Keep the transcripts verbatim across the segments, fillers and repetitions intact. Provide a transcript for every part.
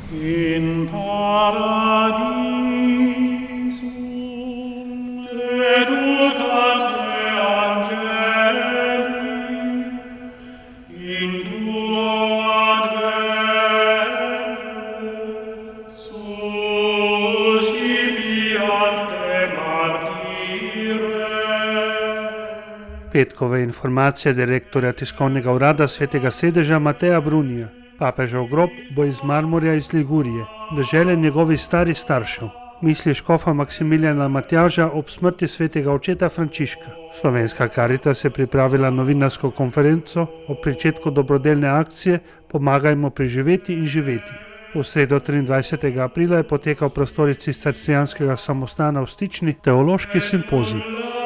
In paradisum reducat te angeli, in tuo adventus suscipiant te martire. Petkove informacije direktorja tiskovnega urada Svetega sedeža Mateja Brunija. Papežev grob bo iz marmorja iz Ligurije, dežele njegovih starih staršev. Misli škofa Maksimilijana Matjaža ob smrti svetega očeta Frančiška. Slovenska Karitas je pripravila novinarsko konferenco o pričetku dobrodelne akcije Pomagajmo preživeti in živeti. V sredo triindvajsetega aprila je potekal v prostorih cistercijanskega samostana v Stični teološki simpozij.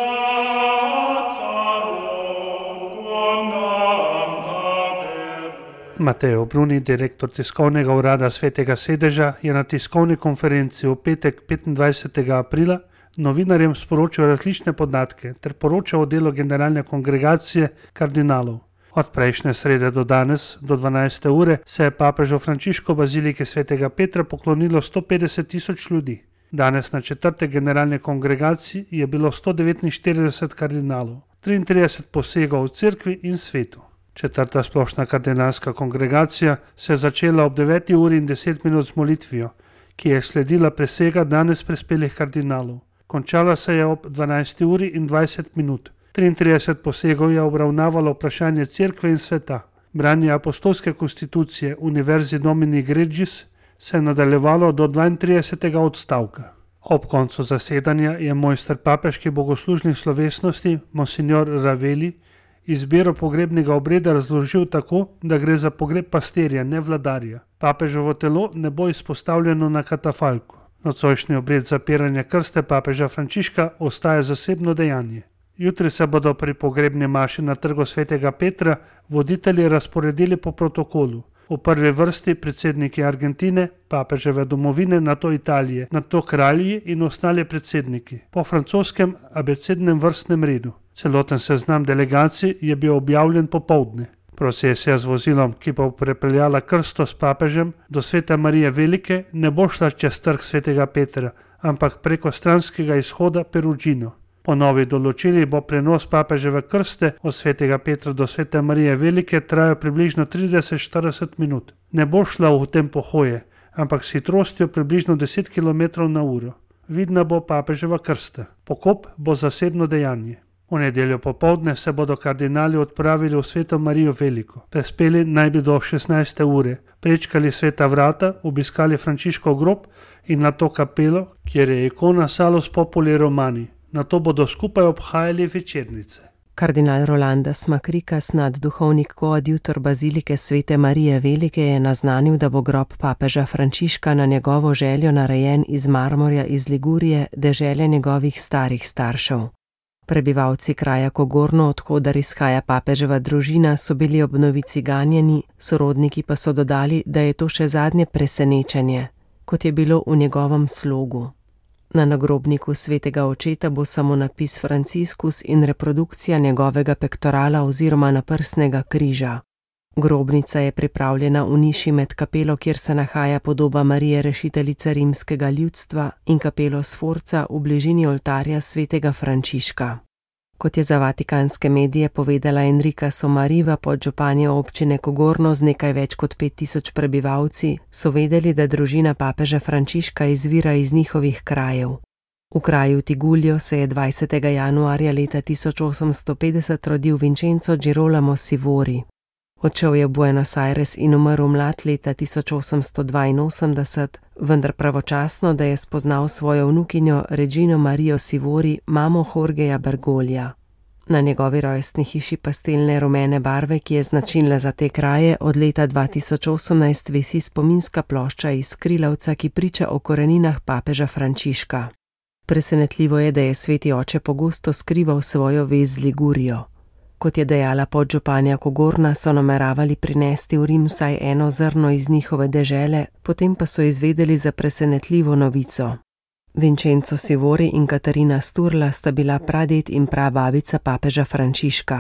Mateo Bruni, direktor tiskovnega urada Svetega sedeža, je na tiskovni konferenci v petek petindvajsetega aprila novinarjem sporočil različne podatke ter poročal o delu generalne kongregacije kardinalov. Od prejšnje srede do danes, do dvanajste ure, se je papežu Frančišku bazilike Svetega Petra poklonilo sto petdeset tisoč ljudi. Danes na četrte generalne kongregaciji je bilo sto devetinštirideset kardinalov, triintrideset posegov v cerkvi in svetu. Četrta splošna kardinalska kongregacija se je začela ob deveti uri in deset minut z molitvijo, ki je sledila presega danes prispelih kardinalov. Končala se je ob dvanajsti uri in dvajset minut. triintrideset posegov je obravnavalo vprašanje cerkve in sveta. Branje apostolske konstitucije Univerzi Domini Gregis se je nadaljevalo do dvaintridesetega odstavka. Ob koncu zasedanja je mojster papeških bogoslužnih slovesnosti Monsignor Raveli izbiro pogrebnega obreda razložil tako, da gre za pogreb pastirja, ne vladarja. Papeževo telo ne bo izpostavljeno na katafalku. Nocojšnji obred zapiranja krste papeža Frančiška ostaja zasebno dejanje. Jutri se bodo pri pogrebni maši na trgu Svetega Petra voditelji razporedili po protokolu. V prvi vrsti predsedniki Argentine, papeževe domovine, nato Italije, nato kralji in ostali predsedniki, po francoskem abecednem vrstnem redu. Celoten seznam delegacij je bil objavljen popoldne. Procesija z vozilom, ki bo prepeljala krsto s papežem do Svete Marije Velike, ne bo šla čez trg Svetega Petra, ampak preko stranskega izhoda Perugino. Po novih določilih bo prenos papeževe krste od Svetega Petra do Svete Marije Velike trajal približno trideset do štirideset minut. Ne bo šla v tempo hoje, ampak s hitrostjo približno deset kilometrov na uro. Vidna bo papeževa krsta. Pokop bo zasebno dejanje. V nedeljo popoldne se bodo kardinali odpravili v Sveto Marijo Veliko. Prispeli naj bi do šestnajste ure, prečkali sveta vrata, obiskali Frančiškov grob in nato kapelo, kjer je ikona Salus Populi Romani. Nato bodo skupaj obhajali večernice. Kardinal Rolandas Makrikas, nadduhovnik koadjutor bazilike Svete Marije Velike, je naznanil, da bo grob papeža Frančiška na njegovo željo narejen iz marmorja iz Ligurije, dežele njegovih starih staršev. Prebivalci kraja Kogorno, odkudar izhaja papeževa družina, so bili ob novici ganjeni, sorodniki pa so dodali, da je to še zadnje presenečenje, kot je bilo v njegovem slogu. Na nagrobniku svetega očeta bo samo napis Franciscus in reprodukcija njegovega pektorala oziroma naprsnega križa. Grobnica je pripravljena v niši med kapelo, kjer se nahaja podoba Marije rešiteljice rimskega ljudstva, in kapelo Sforca v bližini oltarja svetega Frančiška. Kot je za vatikanske medije povedala Enrika Somariva, podžupanja občine Kogorno z nekaj več kot pet tisoč prebivalci, so vedeli, da družina papeža Frančiška izvira iz njihovih krajev. V kraju Tiguljo se je dvajsetega januarja leta tisoč osemsto petdeset rodil Vincenzo Girolamo Sivori. Odšel je v Buenos Aires in umrl mlad leta tisoč osemsto dvainosemdeset, vendar pravočasno, da je spoznal svojo vnukinjo Regino Marijo Sivori, mamo Jorgeja Bergolja. Na njegovi rojstni hiši pastelne rumene barve, ki je značilna za te kraje, od leta dva tisoč osemnajst visi spominska plošča iz skrilavca, ki priča o koreninah papeža Frančiška. Presenetljivo je, da je sveti oče pogosto skrival svojo vez z Ligurijo. Kot je dejala podžupanja Kogorna, so nameravali prinesti v Rim vsaj eno zrno iz njihove dežele, potem pa so izvedeli za presenetljivo novico. Vincenzo Sivori in Katarina Sturla sta bila praded in prababica papeža Frančiška.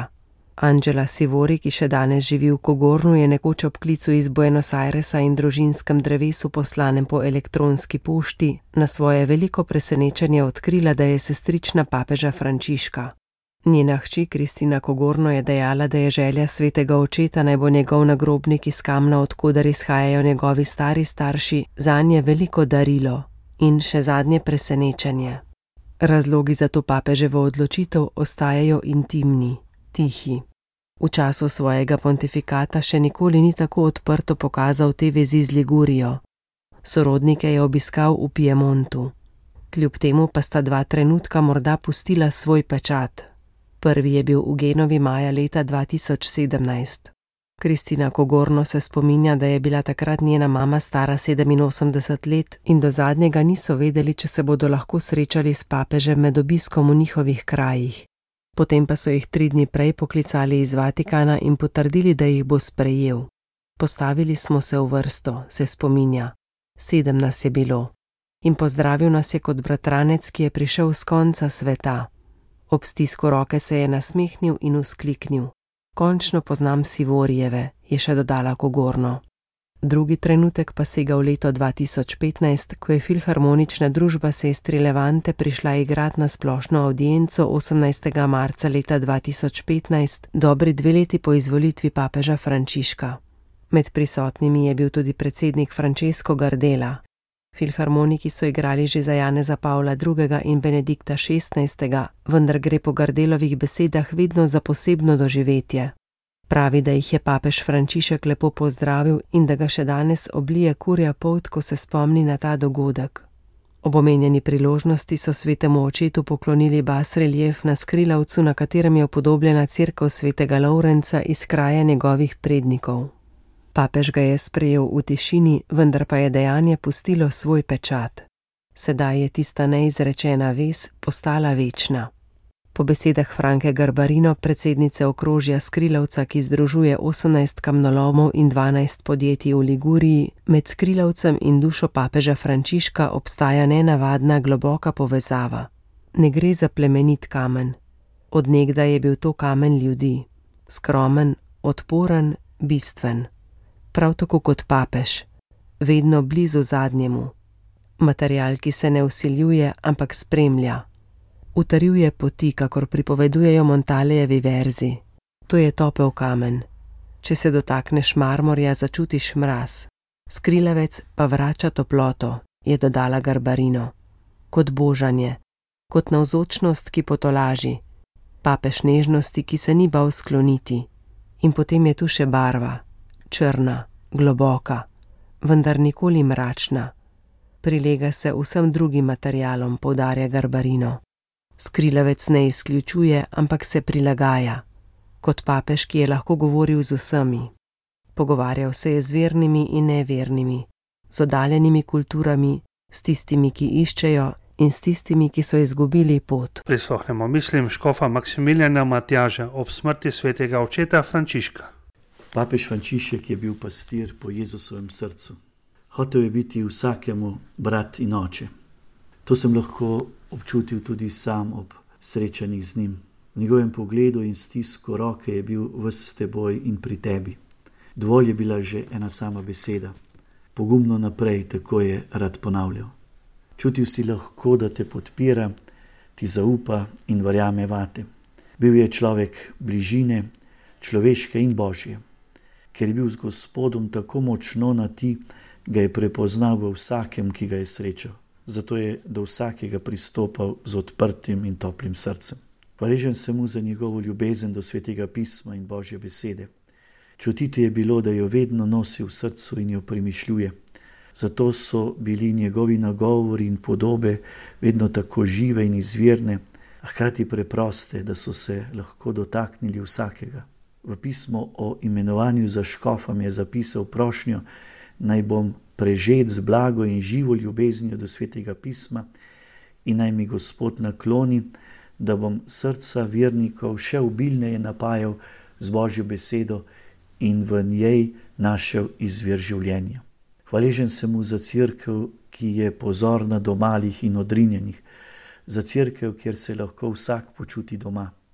Angela Sivori, ki še danes živi v Kogornu, je nekoč ob klicu iz Buenos Airesa in družinskem drevesu poslanem po elektronski pošti na svoje veliko presenečenje odkrila, da je sestrična papeža Frančiška. Njena hči Kristina Kogorno je dejala, da je želja svetega očeta, naj bo njegov nagrobnik iz kamna, od koder izhajajo njegovi stari starši, zanje veliko darilo in še zadnje presenečenje. Razlogi za to papeževo odločitev ostajajo intimni, tihi. V času svojega pontifikata še nikoli ni tako odprto pokazal te vezi z Ligurijo. Sorodnike je obiskal v Piemontu. Kljub temu pa sta dva trenutka morda pustila svoj pečat. Prvi je bil v Genovi maja leta dva tisoč sedemnajst. Kristina Kogorno se spominja, da je bila takrat njena mama stara sedeminosemdeset let in do zadnjega niso vedeli, če se bodo lahko srečali s papežem med obiskom v njihovih krajih. Potem pa so jih tri dni prej poklicali iz Vatikana in potrdili, da jih bo sprejel. Postavili smo se v vrsto, se spominja. Sedem nas je bilo. In pozdravil nas je kot bratranec, ki je prišel s konca sveta. Ob stisku roke se je nasmehnil in vzkliknil. Končno poznam Sivorijeve, je še dodala Kogorno. Drugi trenutek pa sega v leto dva tisoč petnajst, ko je filharmonična družba Sestri Levante prišla igrat na splošno avdienco osemnajstega marca leta dva tisoč petnajst, dobri dve leti po izvolitvi papeža Frančiška. Med prisotnimi je bil tudi predsednik Francesco Gardela. Filharmoniki so igrali že za Janeza Pavla drugega in Benedikta šestnajstega, vendar gre po Gardelovih besedah vedno za posebno doživetje. Pravi, da jih je papež Frančišek lepo pozdravil in da ga še danes oblije kurja polt, ko se spomni na ta dogodek. Ob omenjeni priložnosti so svetemu očetu poklonili basrelief na skrilavcu, na katerem je upodobljena cerkev svetega Lovrenca iz kraja njegovih prednikov. Papež ga je sprejel v tišini, vendar pa je dejanje pustilo svoj pečat. Sedaj je tista neizrečena vez postala večna. Po besedah Franke Garbarino, predsednice okrožja Skrilavca, ki združuje osemnajst kamnolomov in dvanajst podjetij v Liguriji, med Skrilavcem in dušo papeža Frančiška obstaja nenavadna globoka povezava. Ne gre za plemenit kamen. Od nekdaj je bil to kamen ljudi. Skromen, odporen, bistven. Prav tako kot papež. Vedno blizu zadnjemu. Material, ki se ne vsiljuje, ampak spremlja. Utrjuje poti, kakor pripovedujejo Montalejevi verzi. To je topel kamen. Če se dotakneš marmorja, začutiš mraz. Skrilavec pa vrača toploto, je dodala Garbarino. Kot božanje, kot navzočnost, ki potolaži. Papež nežnosti, ki se ni bal skloniti. In potem je tu še barva. Črna, globoka, vendar nikoli mračna. Prilega se vsem drugim materialom, poudarja Garbarino. Skrilavec ne izključuje, ampak se prilagaja. Kot papež, ki je lahko govoril z vsemi. Pogovarjal se je z vernimi in nevernimi, z oddaljenimi kulturami, s tistimi, ki iščejo in s tistimi, ki so izgubili pot. Prisluhnemo mislim škofa Maksimiljana Matjaža ob smrti svetega očeta Frančiška. Papež Frančišek je bil pastir po Jezusovem srcu. Hotel je biti vsakemu brat in oče. To sem lahko občutil tudi sam ob srečanjih z njim. V njegovem pogledu in stisku roke je bil ves s teboj in pri tebi. Dovolj je bila že ena sama beseda. Pogumno naprej, tako je rad ponavljal. Čutil si lahko, da te podpira, ti zaupa in verjame vate. Bil je človek bližine, človeške in božje. Ker je bil z Gospodom tako močno na ti, ga je prepoznal v vsakem, ki ga je srečal. Zato je do vsakega pristopal z odprtim in toplim srcem. Hvaležen sem mu za njegovo ljubezen do svetega pisma in božje besede. Čutiti je bilo, da jo vedno nosi v srcu in jo premišljuje. Zato so bili njegovi nagovori in podobe vedno tako žive in izvirne, a hkrati preproste, da so se lahko dotaknili vsakega. V pismo o imenovanju za škofom je zapisal prošnjo, naj bom prežet z blago in živo ljubeznijo do svetega pisma in naj mi Gospod nakloni, da bom srca vernikov še obilneje napajal z božjo besedo in v njej našel izvir življenja. Hvaležen sem mu za cerkev, ki je pozorna do malih in odrinjenih, za cerkev, kjer se lahko vsak počuti doma.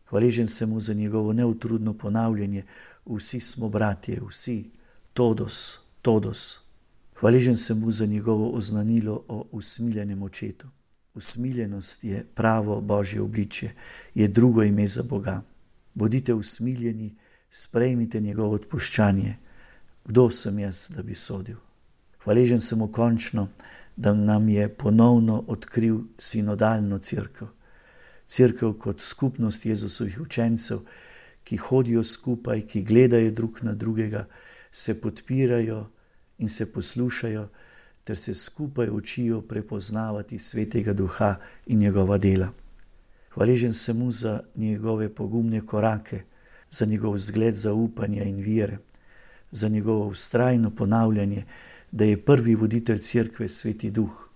Hvaležen sem mu za njegovo neutrudno ponavljanje: vsi smo bratje, vsi, todos, todos. Hvaležen sem mu za njegovo oznanilo o usmiljenem očetu. Usmiljenost je pravo Božje obličje, je drugo ime za Boga. Bodite usmiljeni, sprejmite njegovo odpuščanje. Kdo sem jaz, da bi sodil? Hvaležen sem mu končno, da nam je ponovno odkril sinodalno cerkev. Cerkev kot skupnost Jezusovih učencev, ki hodijo skupaj, ki gledajo drug na drugega, se podpirajo in se poslušajo, ter se skupaj učijo prepoznavati Svetega Duha in njegova dela. Hvaležen sem mu za njegove pogumne korake, za njegov zgled zaupanja in vere, za njegovo vztrajno ponavljanje, da je prvi voditelj cerkve Sveti Duh.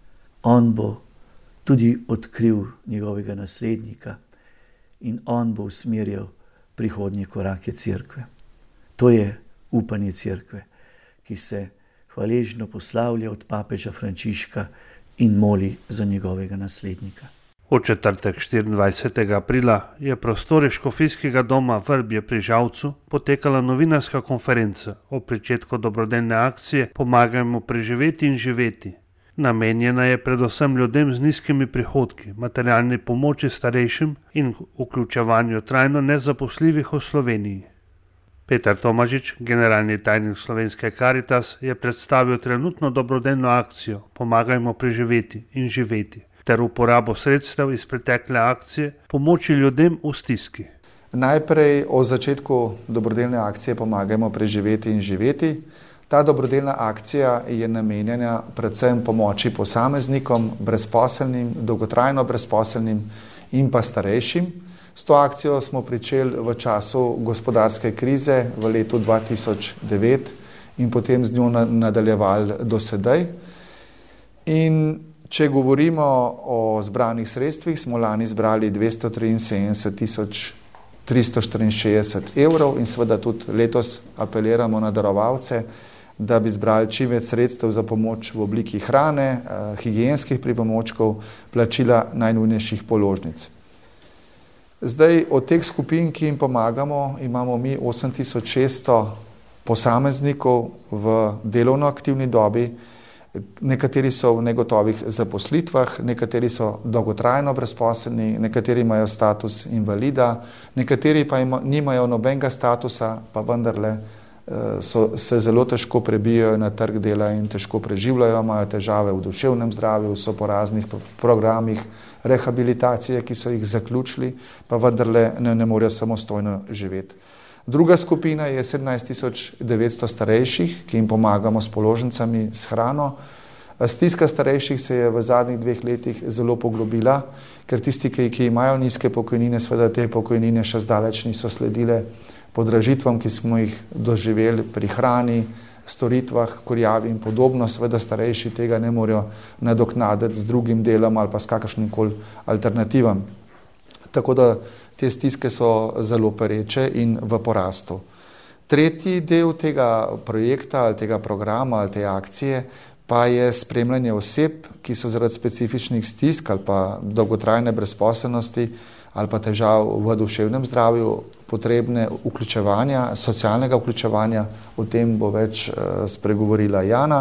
On bo tudi odkril njegovega naslednika in on bo usmerjal prihodnje korake cerkve. To je upanje cerkve, ki se hvaležno poslavlja od papeža Frančiška in moli za njegovega naslednika. V četrtek štiriindvajsetega aprila je v prostorih škofijskega doma Vrbje pri Žalcu potekala novinarska konferenca o pričetku dobrodelne akcije Pomagajmo preživeti in živeti. Namenjena je predvsem ljudem z nizkimi prihodki, materialni pomoči starejšim in vključevanju trajno nezaposljivih v Sloveniji. Peter Tomažič, generalni tajnik Slovenske Karitas, je predstavil trenutno dobrodelno akcijo Pomagajmo preživeti in živeti ter uporabo sredstev iz pretekle akcije pomoči ljudem v stiski. Najprej o začetku dobrodelne akcije Pomagajmo preživeti in živeti. Ta dobrodelna akcija je namenjena predvsem pomoči posameznikom, brezposelnim, dolgotrajno brezposelnim in pa starejšim. S to akcijo smo pričeli v času gospodarske krize v letu dva tisoč devet in potem z njo nadaljevali do sedaj. In če govorimo o zbranih sredstvih, smo lani zbrali dvesto triinsedemdeset tisoč tristo štiriinšestdeset evrov in seveda tudi letos apeliramo na darovalce, da bi zbrali čim več sredstev za pomoč v obliki hrane, higienskih pripomočkov, plačila najnujnejših položnic. Zdaj, od teh skupin, ki jim pomagamo, imamo mi osem tisoč šeststo posameznikov v delovno aktivni dobi, nekateri so v negotovih zaposlitvah, nekateri so dolgotrajno brezposelni, nekateri imajo status invalida, nekateri pa ima, nimajo nobenega statusa, pa vendarle so, se zelo težko prebijajo na trg dela in težko preživljajo, imajo težave v duševnem zdravju, so po raznih programih rehabilitacije, ki so jih zaključili, pa vendarle ne, ne morejo samostojno živeti. Druga skupina je sedemnajst tisoč devetsto starejših, ki jim pomagamo s položnicami, s hrano. Stiska starejših se je v zadnjih dveh letih zelo poglobila, ker tisti, ki, ki imajo nizke pokojnine, seveda te pokojnine še zdaleč niso sledile podražitvam, ki smo jih doživeli pri hrani, storitvah, kurjavi in podobno. Seveda starejši tega ne morejo nadoknaditi z drugim delom ali pa s kakršnim koli alternativam. Tako da te stiske so zelo pereče in v porastu. Tretji del tega projekta ali tega programa ali te akcije pa je spremljanje oseb, ki so zaradi specifičnih stisk ali pa dolgotrajne brezposelnosti ali pa težav v duševnem zdravju potrebne vključevanja, socialnega vključevanja. O tem bo več spregovorila Jana,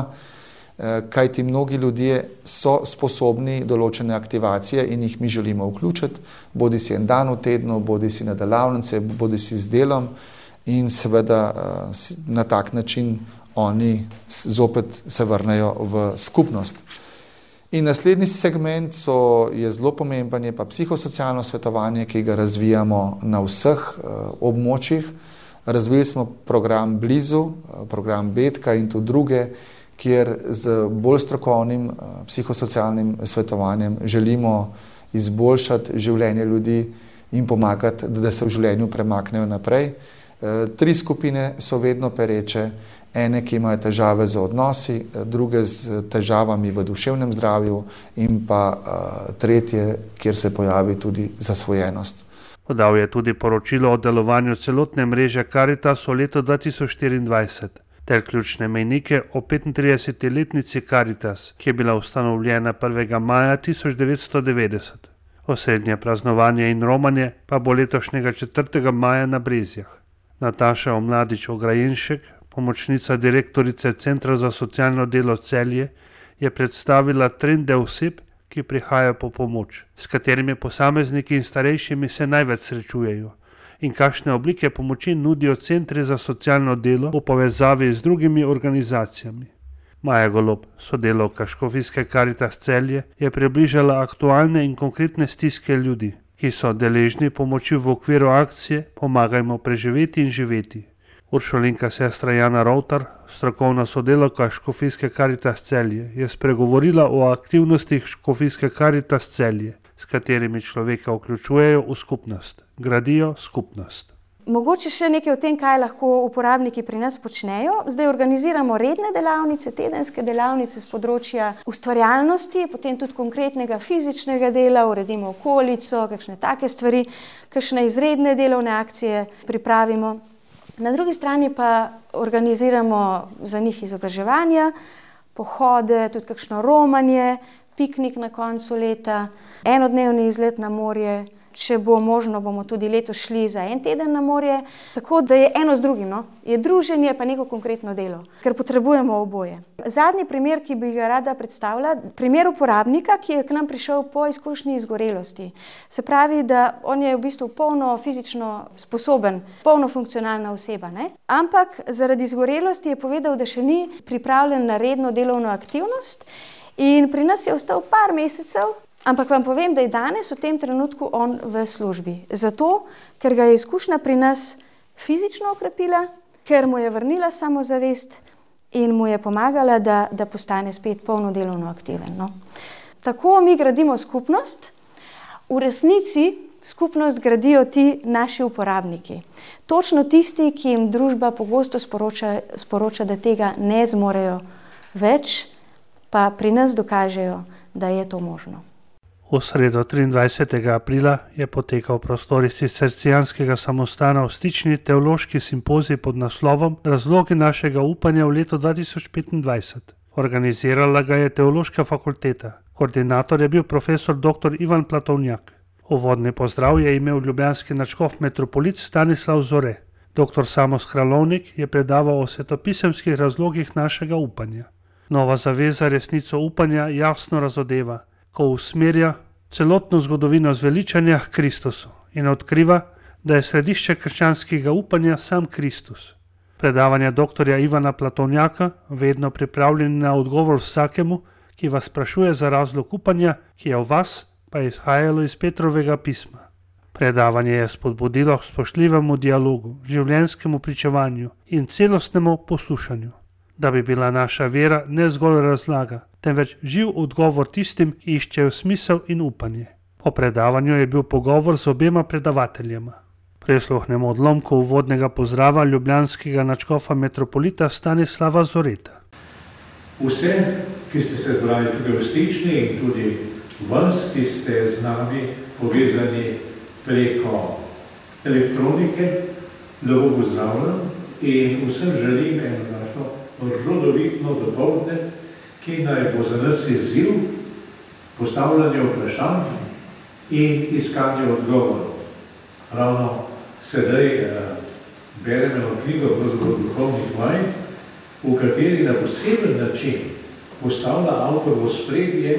kajti mnogi ljudje so sposobni določene aktivacije in jih mi želimo vključiti, bodi si en dan v tednu, bodi si na delavnice, bodi si z delom in seveda na tak način oni zopet se vrnejo v skupnost. In naslednji segment so, je zelo pomemben, je pa psihosocialno svetovanje, ki ga razvijamo na vseh območjih. Razvili smo program Blizu, program Betka in tudi druge, kjer z bolj strokovnim psihosocialnim svetovanjem želimo izboljšati življenje ljudi in pomagati, da se v življenju premaknejo naprej. Tri skupine so vedno pereče, ene, ki imajo težave z odnosi, druge z težavami v duševnem zdravju in pa tretje, kjer se pojavi tudi zasvojenost. Podal je tudi poročilo o delovanju celotne mreže Karitas v letu dva tisoč štiriindvajset ter ključne mejnike o petintrideseti letnici Karitas, ki je bila ustanovljena prvega maja tisoč devetsto devetdeset. Osrednje praznovanje in romanje pa bo letošnjega četrtega maja na Brezjah. Nataša Omladič-Ograjenšek, pomočnica direktorice Centra za socialno delo Celje, je predstavila trende oseb, ki prihajajo po pomoč, s katerimi posamezniki in starejšimi se največ srečujejo in kakšne oblike pomoči nudijo centri za socialno delo v povezavi z drugimi organizacijami. Maja Golob, sodelavka Škofijske Karitas Celje, je približala aktualne in konkretne stiske ljudi, ki so deležni pomoči v okviru akcije Pomagajmo preživeti in živeti. Uršulinka sestra Jana Rovtar, strokovna sodelavka Škofijske Karitas Celje, je spregovorila o aktivnostih Škofijske Karitas Celje, s katerimi človeka vključujejo v skupnost, gradijo skupnost. Mogoče še nekaj o tem, kaj lahko uporabniki pri nas počnejo. Zdaj organiziramo redne delavnice, tedenske delavnice z področja ustvarjalnosti, potem tudi konkretnega fizičnega dela, uredimo okolico, kakšne take stvari, kakšne izredne delovne akcije pripravimo. Na drugi strani pa organiziramo za njih izobraževanja, pohode, tudi kakšno romanje, piknik na koncu leta, enodnevni izlet na morje. Če bo možno, bomo tudi letos šli za en teden na morje. Tako da je eno z drugim, no? Je druženje pa neko konkretno delo, ker potrebujemo oboje. Zadnji primer, ki bi ga rada predstavila, primer uporabnika, ki je k nam prišel po izkušnji izgorelosti. Se pravi, da on je v bistvu polno fizično sposoben, polno funkcionalna oseba, ne? Ampak zaradi izgorelosti je povedal, da še ni pripravljen na redno delovno aktivnost in pri nas je ostal par mesecev. Ampak vam povem, da je danes v tem trenutku on v službi. Zato, ker ga je izkušnja pri nas fizično okrepila, ker mu je vrnila samozavest in mu je pomagala, da, da postane spet polno delovno aktiven. No. Tako mi gradimo skupnost. V resnici skupnost gradijo ti naši uporabniki. Točno tisti, ki jim družba pogosto sporoča, sporoča, da tega ne zmorejo več, pa pri nas dokažejo, da je to možno. V sredo triindvajsetega aprila je potekal v prostorih cistercijanskega samostana v Stični teološki simpozij pod naslovom Razlogi našega upanja v letu dva tisoč petindvajset. Organizirala ga je Teološka fakulteta. Koordinator je bil profesor doktor Ivan Platovnjak. Uvodni pozdrav je imel ljubljanski nadškof metropolit Stanislav Zore. Doktor Samo Skralovnik je predaval o svetopisemskih razlogih našega upanja. Nova zaveza resnico upanja jasno razodeva, ko usmerja celotno zgodovino zveličanja k Kristusu in odkriva, da je središče krščanskega upanja sam Kristus. Predavanja doktorja Ivana Platovnjaka, vedno pripravljeni na odgovor vsakemu, ki vas sprašuje za razlog upanja, ki je v vas, pa je izhajalo iz Petrovega pisma. Predavanje je spodbudilo k spoštljivemu dialogu, življenjskemu pričevanju in celostnemu poslušanju, da bi bila naša vera ne zgolj razlaga, temveč živ odgovor tistim, ki iščejo smisel in upanje. Po predavanju je bil pogovor z obema predavateljema. Prisluhnemo odlomku uvodnega pozdrava ljubljanskega nadškofa metropolita Stanislava Zoreta. Vse, ki ste se zbrali tudi v Stični in tudi vas, ki ste z nami povezani preko elektronike, lepo pozdravljam in vsem želim eno našo rodovitno dopoldne, ki naj bo za nas izziv postavljanje vprašanj in iskanje odgovorov. Ravno sedaj eh, beremo knjigo pravzaprav duhovnih vaj, v kateri na poseben način postavlja avtor v ospredje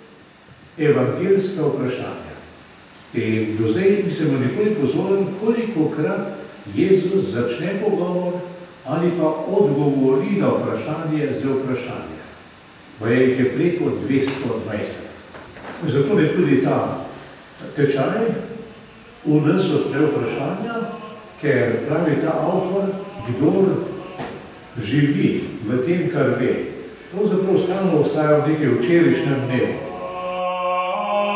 evangeljska vprašanja. In do zdaj nisem nikoli pozoril, kolikokrat Jezus začne pogovor ali pa odgovori na vprašanje z vprašanje. Baje jih je preko dvesto dvajset. Zato je tudi ta tečaj v nas odpre vprašanja, ker pravi ta avtor, kdor živi v tem, kar ve, pravzaprav stalno ostaja v nekem včerajšnjem dnevu.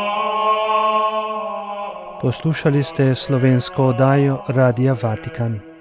Poslušali ste slovensko oddajo Radia Vatikan.